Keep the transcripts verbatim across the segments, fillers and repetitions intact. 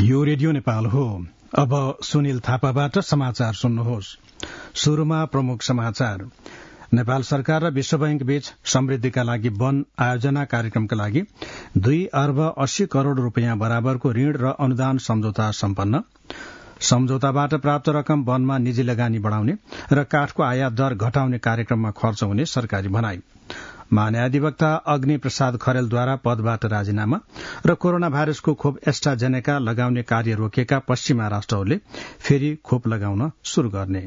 यो रेडियो नेपाल हो। अब सुनिल थापाबाट समाचार सुन्नुहोस्। शुरूमा प्रमुख समाचार। नेपाल सरकार र विश्व बैंक बीच समृद्धिका लागि वन आयोजना कार्यक्रमका लागि दुई अर्ब अस्सी करोड़ रूपियाँ बराबरको ऋण र अनुदान सम्झौता सम्पन्न। सम्झौताबाट प्राप्त रकम वनमा निजी लगानी बढ़ाउने र काठको आयात दर घटाउने कार्यक्रममा खर्च हुने सरकारी भनाई। महान्यायाधिवक्ता अग्नि प्रसाद खरेलद्वारा पदबाट राजीनामा र कोरोना भाइरसको खोप एस्ट्राजेनेका लगाउने कार्य रोकिएका पश्चिमा राष्ट्रहरूले फेरि खोप लगाउन शुरू गर्ने।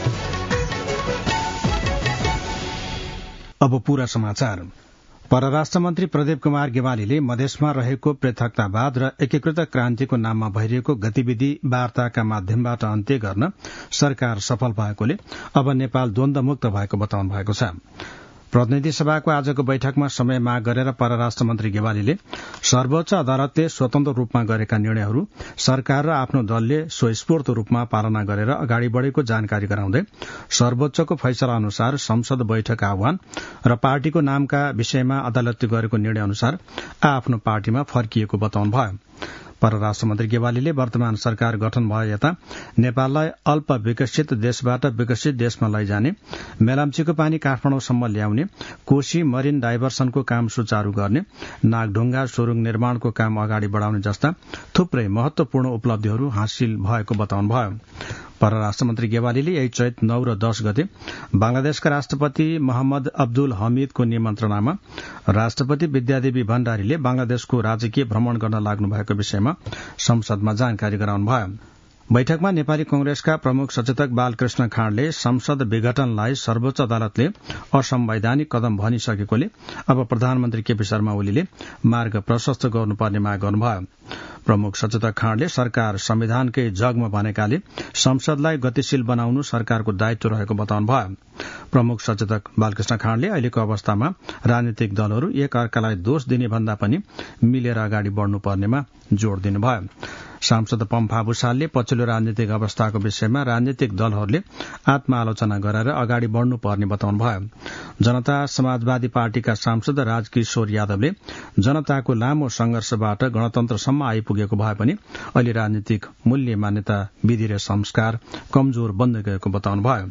अब पूरा समाचार। परराष्ट्र मन्त्री प्रदीप कुमार गेवालीले मधेसमा रहेको पृथकतावाद र एकीकृत क्रान्तिको नाममा भइरहेको गतिविधि वार्ताका माध्यमबाट अन्त्य गर्न सरकार सफल भएकोले अब नेपाल द्वन्द्वमुक्त भएको बताउनु भएको छ। प्रतिनिधि सभाको आजको बैठकमा समय माग गरेर परराष्ट्र मन्त्री गेवालीले सर्वोच्च अदालतले स्वतन्त्र रूपमा गरेका निर्णयहरू सरकार र आफ्नो दलले स्वस्फूर्त रूपमा पालना गरेर अगाडि बढ़ेको जानकारी गराउँदै सर्वोच्चको फैसला अनुसार संसद बैठक आह्वान र पार्टीको नामका विषयमा अदालतले गरेको निर्णय अनुसार आफ्नो पार्टीमा फर्किएको बताउनुभयो। परराष्ट्र मन्त्री गेवालीले वर्तमान सरकार गठन भए यता नेपाललाई अल्प विकसित देशबाट विकसित देशमा लैजाने, मेलाम्चीको पानी काठमाडौँसम्म ल्याउने, कोशी मरिन डाइभर्सनको काम सुचारू गर्ने, नागढुङ्गा सुरुङ निर्माणको काम अगाडि बढ़ाउने जस्ता थुप्रै महत्वपूर्ण उपलब्धिहरू हासिल भएको बताउनुभयो। परराष्ट्र मन्त्री गेवालीले यही चैत नौ र दश गते बांग्लादेशका राष्ट्रपति मोहम्मद अब्दुल हमीदको निमन्त्रणामा राष्ट्रपति विद्यादेवी भण्डारीले बांग्लादेशको राजकीय भ्रमण गर्न लाग्नु भएको विषयमा संसदमा जानकारी गराउनुभयो। बैठकमा नेपाली कंग्रेसका प्रमुख सचेतक बालकृष्ण खाँडले संसद विघटनलाई सर्वोच्च अदालतले असंवैधानिक कदम भनिसकेकोले अब प्रधानमन्त्री केपी शर्मा ओलीले मार्ग प्रशस्त गर्नुपर्ने माग गर्नुभयो। प्रमुख सचेतक खाँडले सरकार संविधानकै जगमा बनेकाले संसदलाई गतिशील बनाउनु सरकारको दायित्व रहेको बताउनुभयो। प्रमुख सचेतक बालकृष्ण खाँडले अहिलेको अवस्थामा राजनीतिक दलहरू एक अर्कालाई दोष दिने भन्दा पनि मिलेर अगाडि बढ़नुपर्नेमा जोड़ दिनुभयो। सांसद पम्फा भूषालले पछिल्लो राजनीतिक अवस्थाको विषयमा राजनीतिक दलहरूले आत्मआलोचना गरेर अगाडि बढ़नुपर्ने बताउनुभयो। जनता समाजवादी पार्टीका सांसद राजकिशोर यादवले जनताको लामो संघर्षबाट गणतन्त्रसम्म आइपुगेको भए पनि अहिले राजनीतिक मूल्य मान्यता विधि र संस्कार कमजोर बन्दै गएको बताउनुभयो।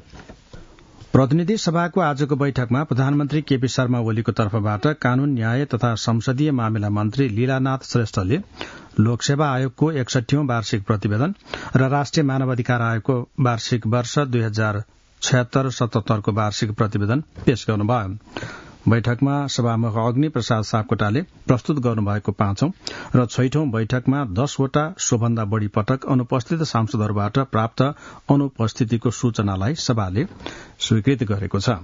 प्रतिनिधि सभाको आजको बैठकमा प्रधानमन्त्री केपी शर्मा ओलीको तर्फबाट कानून न्याय तथा संसदीय मामिला मन्त्री लीलानाथ श्रेष्ठले लोकसेवा आयोगको एकसठीौं वार्षिक प्रतिवेदन र राष्ट्रिय मानवाधिकार आयोगको वार्षिक वर्ष दुई हजार छयत्तर सतहत्तरको वार्षिक प्रतिवेदन पेश गर्नुभयो। बैठकमा सभामुख अग्नि प्रसाद सापकोटाले प्रस्तुत गर्नुभएको पाँचौं र छैठौं बैठकमा दसवटा सोभन्दा बढ़ी पटक अनुपस्थित सांसदहरूबाट प्राप्त अनुपस्थितिको सूचनालाई सभाले स्वीकृत गरेको छ।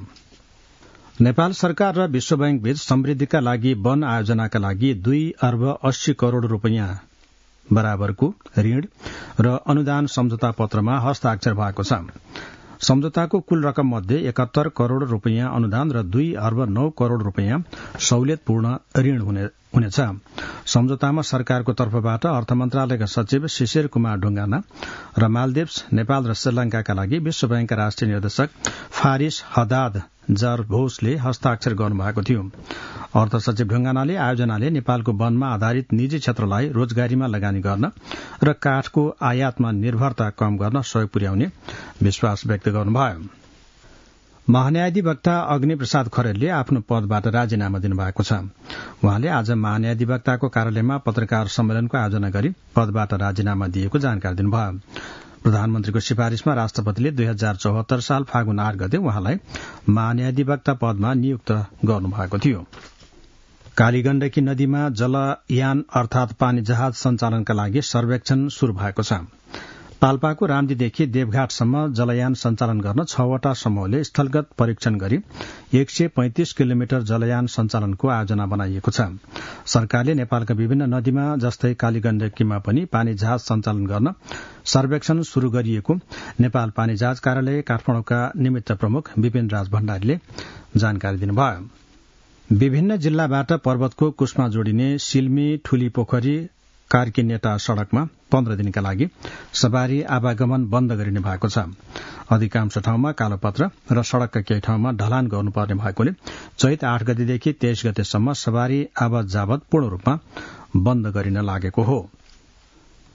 नेपाल सरकार र विश्व बैंक बीच समृद्धिका लागि वन आयोजनाका लागि दुई अर्ब अस्सी करोड़ रूपियाँ बराबरको ऋण र अनुदान सम्झौता पत्रमा हस्ताक्षर भएको छ। सम्झौताको कुल रकम मध्ये एकात्तर करोड़ रूपियाँ अनुदान र दुई अर्ब नौ करोड़ रूपियाँ सहुलियतपूर्ण ऋण हुनेछ। सम्झौतामा सरकारको तर्फबाट अर्थ मन्त्रालयका सचिव शिशिर कुमार ढुंगाना र मालदिप्स, नेपाल र श्रीलंकाका लागि विश्व बैंकका राष्ट्रिय निर्देशक फारिस हदाद जरभोसले हस्ताक्षर गर्नुभएको थियो। अर्थ सचिव ढुंगानाले आयोजनाले नेपालको वनमा आधारित निजी क्षेत्रलाई रोजगारीमा लगानी गर्न र काठको आयातमा निर्भरता कम गर्न सहयोग पुर्याउने विश्वास व्यक्त गर्नुभयो। महान्यायाधिवक्ता अग्नि प्रसाद खरेलले आफ्नो पदबाट राजीनामा दिनुभएको छ। उहाँले आज महान्यायाधिवक्ताको कार्यालयमा पत्रकार सम्मेलनको आयोजना गरी पदबाट राजीनामा दिएको जानकारी दिनुभयो। प्रधानमन्त्रीको सिफारिशमा राष्ट्रपतिले दुई हजार चौहत्तर साल फागुन आठ गते उहाँलाई महान्यायाधिवक्ता पदमा नियुक्त गर्नुभएको थियो। कालीगण्डकी नदीमा जलयान अर्थात पानी जहाज सञ्चालनका लागि सर्वेक्षण शुरू भएको छ। पाल्पाको रामदीदेखि देवघाटसम्म जलयान सञ्चालन गर्न छवटा समूहले स्थलगत परीक्षण गरी एक सय पैंतिस किलोमिटर जलयान सञ्चालनको आयोजना बनाइएको छ। सरकारले नेपालका विभिन्न नदीमा जस्तै कालीगण्डकीमा पनि पानी जहाज सञ्चालन गर्न सर्वेक्षण शुरू गरिएको नेपाल पानी जहाज कार्यालय काठमाडौँका निमित्त प्रमुख विपिन राज भण्डारीले जानकारी दिनुभयो। विभिन्न जिल्लाबाट पर्वतको कुस्मा जोडिने सिल्मी ठूली पोखरी कार्कीनेटा सड़कमा पन्ध्र दिनका लागि सवारी आवागमन बन्द गरिने भएको छ। अधिकांश ठाउँमा कालोपत्र र सड़कका केही ठाउँमा ढलान गर्नुपर्ने भएकोले चैत आठ गतेदेखि तेइस गतेसम्म सवारी आवत जावत पूर्ण रूपमा बन्द गरिन लागेको हो।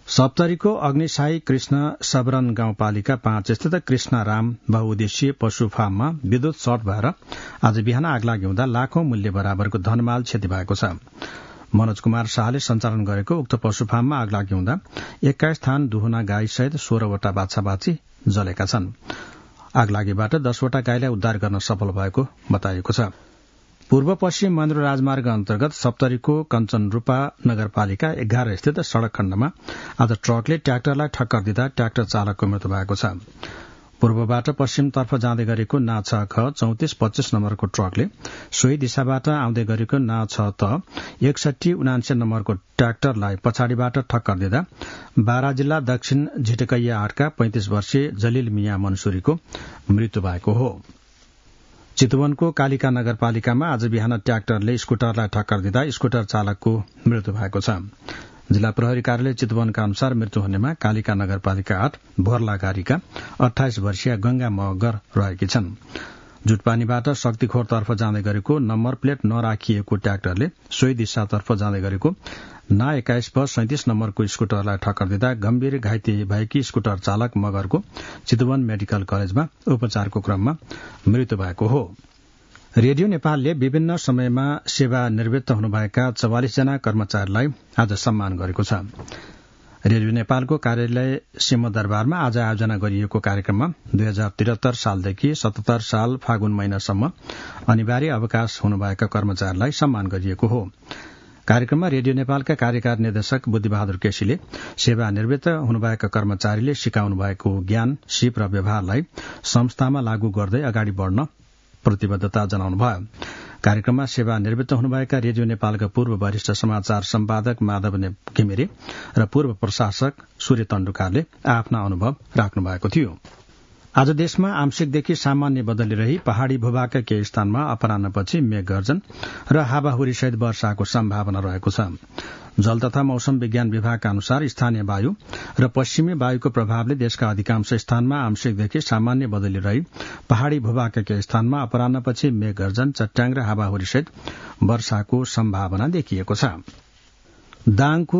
सप्तरीको अग्निसाई कृष्ण सबरन गाउँपालिका पाँच स्थित कृष्णराम बहुउद्देश्यीय पशु फार्ममा विद्युत सर्ट भएर आज बिहान आगलागी हुँदा लाखौं मूल्य बराबरको धनमाल क्षति भएको छ। मनोज कुमार शाहले सञ्चालन गरेको उक्त पशु फार्ममा आगलागी हुँदा एक्काइस थान दुहुना गाई सहित सोह्रवटा बाछा बाछी जलेका छन्। आगलागीबाट दसवटा गाईलाई उद्धार गर्न सफल भएको बताइएको छ। पूर्व पश्चिम महेन्द्र राजमार्ग अन्तर्गत सप्तरीको कञ्चनरूपा नगरपालिका एघार स्थित सड़क खण्डमा आज ट्रकले ट्र्याक्टरलाई ठक्कर दिँदा ट्र्याक्टर चालकको मृत्यु भएको छ। पूर्वबाट पश्चिमतर्फ जाँदै गरेको ना छ ख चौतिस पच्चीस नम्बरको ट्रकले सोही दिशाबाट आउँदै गरेको ना छ त एकसठी उनान्से नम्बरको ट्र्याक्टरलाई पछाडिबाट ठक्कर दिँदा बारा जिल्ला दक्षिण झिटकैया आठका पैंतिस वर्षीय जलिल मिया मनसुरीको मृत्यु भएको हो। चितवनको कालिका नगरपालिकामा आज बिहान ट्र्याक्टरले स्कूटरलाई ठक्कर दिँदा स्कूटर चालकको मृत्यु भएको छ। जिल्ला प्रहरी कार्यालय चितवनका अनुसार मृत्यु हुनेमा कालिका नगरपालिका आठ भोरलागारीका अठाइस वर्षीय गंगा मगर रहेकी छन्। जुटपानीबाट शक्तिखोरतर्फ जाँदै गरेको नम्बर प्लेट नराखिएको ट्र्याक्टरले सोही दिशातर्फ जाँदै गरेको ना एक्काइस प सैंतिस नम्बरको स्कूटरलाई ठक्कर दिँदा गम्भीर घाइते भएकी स्कूटर चालक मगरको चितवन मेडिकल कलेजमा उपचारको क्रममा मृत्यु भएको हो। रेडियो नेपालले विभिन्न समयमा सेवा निवृत्त हुनुभएका चौवालिस जना कर्मचारीलाई आज सम्मान गरेको छ। रेडियो नेपालको कार्यालय सिंहदरबारमा आज आयोजना गरिएको कार्यक्रममा दुई हजार त्रिहत्तर सालदेखि सतहत्तर साल फागुन महिनासम्म अनिवार्य अवकाश हुनुभएका कर्मचारीलाई सम्मान गरिएको हो। कार्यक्रममा रेडियो नेपालका कार्यकारी निर्देशक बुद्धिबहादुर केसीले सेवानिवृत्त हुनुभएका कर्मचारीले सिकाउनु भएको ज्ञान सिप र व्यवहारलाई संस्थामा लागू गर्दै अगाडि बढ़न प्रतिबद्धता जनाउनुभयो। कार्यक्रममा सेवानिवृत्त हुनुभएका रेडियो नेपालका पूर्व वरिष्ठ समाचार सम्पादक माधव घिमिरे र पूर्व प्रशासक सूर्य तण्डुकारले आफ्ना अनुभव राख्नु भएको थियो। आज देशमा आंशिकदेखि सामान्य बदली रही पहाड़ी भूभागका केही स्थानमा अपराह्नपछि मेघ गर्जन र हावाहुरीसहित वर्षाको सम्भावना रहेको छ। जल तथा मौसम विज्ञान विभागका अनुसार स्थानीय वायु र पश्चिमी वायुको प्रभावले देशका अधिकांश स्थानमा आंशिकदेखि सामान्य बदली रही पहाड़ी भूभागका केही स्थानमा अपराह्नपछि मेघ गर्जन चट्याङ र हावाहुरीसहित वर्षाको सम्भावना देखिएको छ। दाङको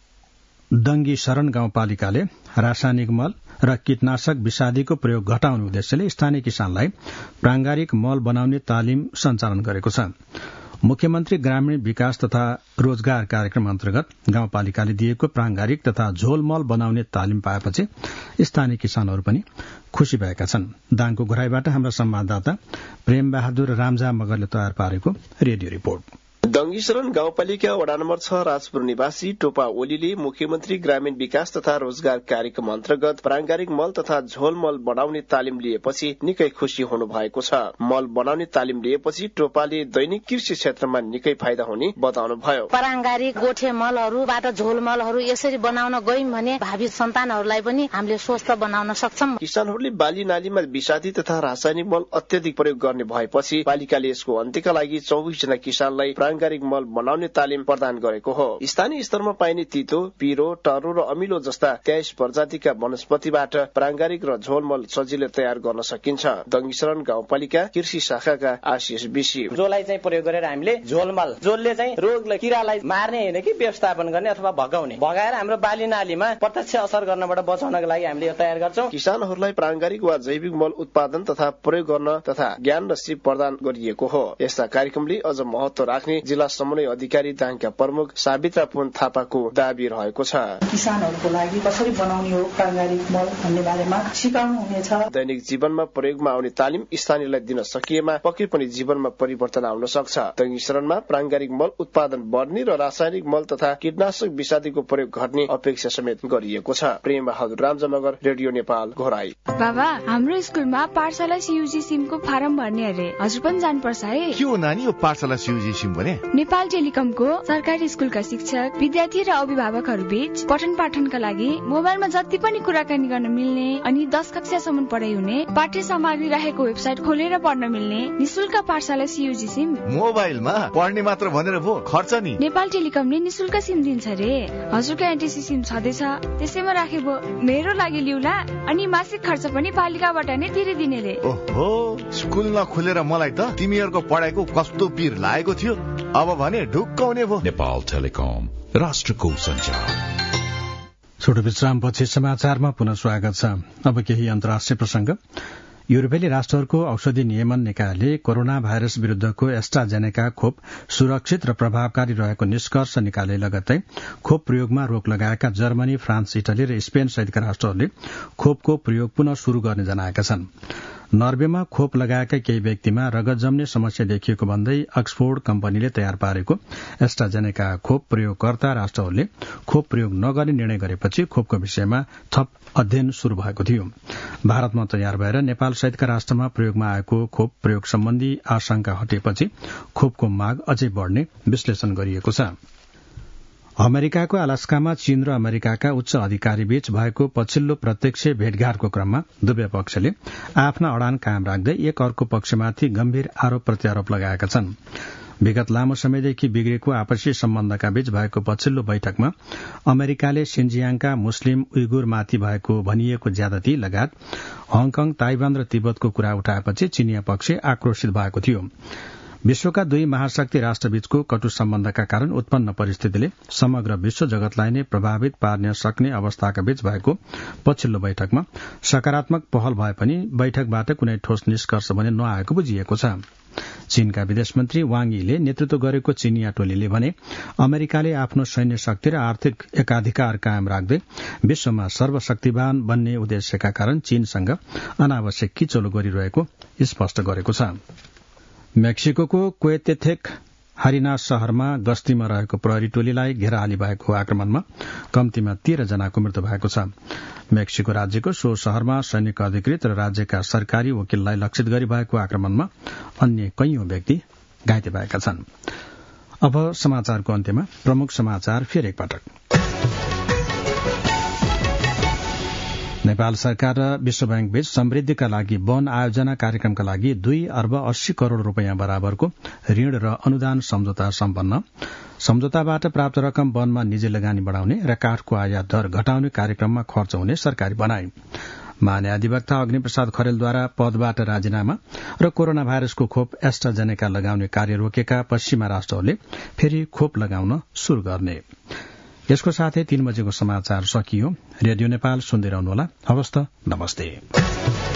दंगी शरण गाउँपालिकाले रासायनिक मल र कीटनाशक विषादीको प्रयोग घटाउने उद्देश्यले स्थानीय किसानलाई प्रांगारिक मल बनाउने तालिम सञ्चालन गरेको छ। मुख्यमन्त्री ग्रामीण विकास तथा रोजगार कार्यक्रम अन्तर्गत गाउँपालिकाले दिएको प्रांगारिक तथा झोल मल बनाउने तालिम पाएपछि स्थानीय किसानहरू पनि खुशी भएका छन्। दाङको घुराईबाट हाम्रा संवाददाता प्रेम बहादुर रामजा मगरले तयार पारेको रेडियो रिपोर्ट। दंगीशरण गाउँपालिका वडा नम्बर छ राजपुर निवासी टोपा ओलीले मुख्यमन्त्री ग्रामीण विकास तथा रोजगार कार्यक्रम अन्तर्गत प्रांगारिक मल तथा झोल मल बनाउने तालिम लिएपछि निकै खुशी हुनु भएको छ। मल बनाउने तालिम लिएपछि टोपाले दैनिक कृषि क्षेत्रमा निकै फाइदा हुने बताउनुभयो। प्रांगारिक गोठे मलहरूबाट झोल मलहरू यसरी बनाउन गयौं भने भावी सन्तानहरूलाई पनि हामीले स्वस्थ बनाउन सक्छौं। किसानहरूले बाली नालीमा विषादी तथा रासायनिक मल अत्यधिक प्रयोग गर्ने भएपछि पालिकाले यसको अन्त्यका लागि चौबिस जना किसानलाई प्रांगारिक मल बनाउने तालिम प्रदान गरेको हो। स्थानीय स्तरमा पाइने तितो, पिरो, टर्रो र अमिलो जस्ता तेइस प्रजातिका वनस्पतिबाट प्रांगारिक र झोल मल सजिलै तयार गर्न सकिन्छ। दंगीशरण गाउँपालिका कृषि शाखाका आशिष बिसी जोलाई चाहिँ प्रयोग गरेर हामीले झोल मल जोलले चाहिँ रोग किरालाई मार्ने होइन कि व्यवस्थापन गर्ने अथवा भगाउने भगाएर हाम्रो बाली नालीमा प्रत्यक्ष असर गर्नबाट बचाउनका लागि हामीले यो तयार गर्छौं। किसानहरूलाई प्रांगारिक वा जैविक मल उत्पादन तथा प्रयोग गर्न तथा ज्ञान र सिप प्रदान गरिएको हो। यस्ता कार्यक्रमले अझ महत्व राख्ने जिल्ला समन्वय अधिकारी दाङका प्रमुख सावित्रा पुन थापाको दाबी रहेको छ। किसानहरूको लागि कसरी बनाउने हो प्रांगारिक मल भन्ने बारेमा सिकाउनु हुनेछ। दैनिक जीवनमा प्रयोगमा आउने तालिम स्थानीयलाई दिन सकिएमा पक्कै पनि जीवनमा परिवर्तन आउन सक्छ। दंगीशरणमा प्रांगारिक मल उत्पादन बढ्ने र रासायनिक मल तथा कीटनाशक विषादीको प्रयोग घट्ने अपेक्षा समेत गरिएको छ। प्रेम बहादुर रामजमगर, रेडियो नेपाल, घोराई। बाबा, हाम्रो स्कुलमा पाठशाला सीयूजी सिमको फारम भर्ने अरे, हजुर पनि जानुपर्छ है। के हो नानी यो पाठशाला सीयूजी सिम भने? नेपाल टेलिकमको सरकारी स्कुलका शिक्षक, विद्यार्थी र अभिभावकहरू बीच पठन पाठनका लागि मोबाइलमा जति पनि कुराकानी गर्न मिल्ने अनि दस कक्षासम्म पढाइ हुने पाठ्य सामग्री रहेको वेबसाइट खोलेर पढ्न मिल्ने निशुल्क पाठशाला सीयूजी सिम। मोबाइलमा पढ्ने मात्र भनेर भो खर्च नि? नेपाल टेलिकमले निशुल्क सिम दिन्छ रे। हजुरको एनटीसी सिम छँदैछ, त्यसैमा राखेको मेरो लागि लिउला अनि मासिक खर्च पनि पालिकाबाट नै तिरिदिने रे। ओहो, स्कुल नखोलेर मलाई त तिमीहरूको पढाइको कस्तो पीर लागेको थियो। अब भने ढुक्काउने भो। नेपाल टेलिकम, राष्ट्रको सञ्चार। छोटो विश्रामपछि समाचारमा पुनः स्वागत छ। अब केही अन्तर्राष्ट्रिय प्रसंग। युरोपेली राष्ट्रहरूको औषधि नियमन निकायले कोरोना भाइरस विरूद्धको एस्ट्राजेनेका खोप सुरक्षित र प्रभावकारी रहेको निष्कर्ष निकाले लगत्तै खोप प्रयोगमा रोक लगाएका जर्मनी, फ्रान्स, इटली र स्पेन सहितका राष्ट्रहरूले खोपको प्रयोग पुनः शुरू गर्ने जनाएका छन्। नर्वेमा खोप लगाएका केही व्यक्तिमा रगत जम्ने समस्या देखिएको भन्दै अक्सफोर्ड कम्पनीले तयार पारेको एस्ट्राजेनेका खोप प्रयोगकर्ता राष्ट्रहरूले खोप प्रयोग नगर्ने निर्णय गरेपछि खोपको विषयमा थप अध्ययन शुरू भएको थियो। भारतमा तयार भएर नेपाल सहितका राष्ट्रमा प्रयोगमा आएको खोप प्रयोग सम्बन्धी आशंका हटेपछि खोपको माग अझै बढ़ने विश्लेषण गरिएको छ। अमेरिकाको अलास्कामा चीन र अमेरिकाका उच्च अधिकारीबीच भएको पछिल्लो प्रत्यक्ष भेटघाटको क्रममा दुवै पक्षले आफ्ना अडान कायम राख्दै एक अर्को पक्षमाथि गम्भीर आरोप प्रत्यारोप लगाएका छन्। विगत लामो समयदेखि बिग्रेको आपसी सम्बन्धका बीच भएको पछिल्लो बैठकमा अमेरिकाले सिन्जियाङका मुस्लिम उइगुरमाथि भएको भनिएको ज्यादती लगायत हङकङ, ताइवान र तिब्बतको कुरा उठाएपछि चीनिया पक्ष आक्रोशित भएको थियो। विश्वका दुई महाशक्ति राष्ट्रबीचको कटु सम्बन्धका कारण उत्पन्न परिस्थितिले समग्र विश्व जगतलाई नै प्रभावित पार्न सक्ने अवस्थाका बीच भएको पछिल्लो बैठकमा सकारात्मक पहल भए पनि बैठकबाट कुनै ठोस निष्कर्ष भने नआएको बुझिएको छ। चीनका विदेश मन्त्री वाङ यीले नेतृत्व गरेको चीनिया टोलीले भने अमेरिकाले आफ्नो सैन्य शक्ति र आर्थिक एकाधिकार कायम राख्दै विश्वमा सर्वशक्तिवान बन्ने उद्देश्यका कारण चीनसँग अनावश्यक किचोलो गरिरहेको स्पष्ट गरेको छ। मेक्सिको क्वेतेथेक हरिना शहरमा गस्तीमा रहेको प्रहरी टोलीलाई घेराहाली भएको आक्रमणमा कम्तीमा तेह्र जनाको मृत्यु भएको छ। मेक्सिको राज्यको सो शहरमा सैनिक अधिकृत र राज्यका सरकारी वकिललाई लक्षित गरी भएको आक्रमणमा अन्य कैयौं व्यक्ति घाइते भएका छन्। अब समाचारको अन्त्यमा प्रमुख समाचार फेरि एकपटक। नेपाल सरकार र विश्व बैंक बीच समृद्धिका लागि वन आयोजना कार्यक्रमका लागि दुई अर्ब अस्सी करोड़ रूपियाँ बराबरको ऋण र अनुदान सम्झौता सम्पन्न। सम्झौताबाट प्राप्त रकम वनमा निजी लगानी बढ़ाउने र काठको आयात दर घटाउने कार्यक्रममा खर्च हुने सरकारी बनाए। महान्यायाधिवक्ता अग्निप्रसाद खरेलद्वारा पदबाट राजीनामा र कोरोना भाइरसको खोप एस्ट्राजेनेका लगाउने कार्य रोकेका पश्चिमा राष्ट्रहरूले फेरि खोप लगाउन शुरू गर्ने। यसको साथै तीन बजेको समाचार सकियो। रेडियो नेपाल सुन्दै रहनुहोला। हवस् त, नमस्ते।